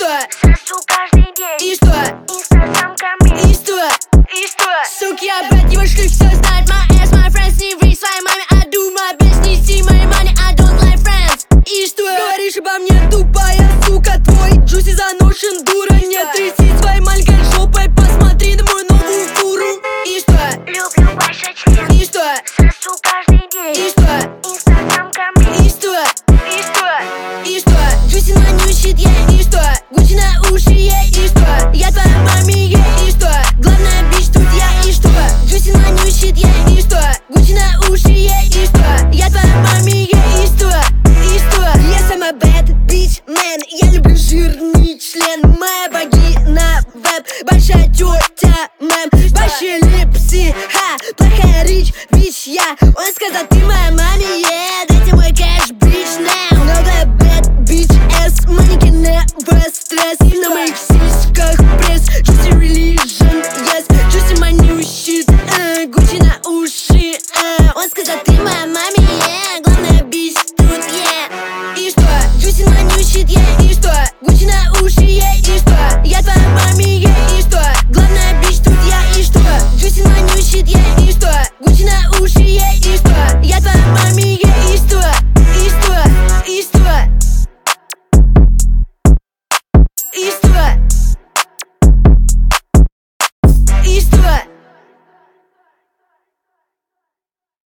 Сосу каждый день. И что? Инстасамками. И что? И что? Суки, я брат, его шлюх, все знает. My ass, my friends, не ври своей маме. I do my best, не see my money, I don't like friends. И что? Говоришь обо мне, тупая сука. Твой джуси заношен, дура. Не тряси своей маленькой жопой, посмотри на мою новую фуру. И что? Люблю ваш член. И что? Сосу каждый день. И что? Инстасамками. И что? И что? И что? Джуси нанюсит ей. И что? Гучи на уши ей. И что? Я твоя маме ей. И что? Главная бич тут я. И что? Джуси нанюсит ей. И что? Гучи на уши ей. И что? Я твоя маме ей. И что? И что? Я сама bad bitch man. Я люблю жирный член. Моя вагина веб. Большая тетя мэм. Большие липсы. Ха. Плохая речь, вич я. Он сказал,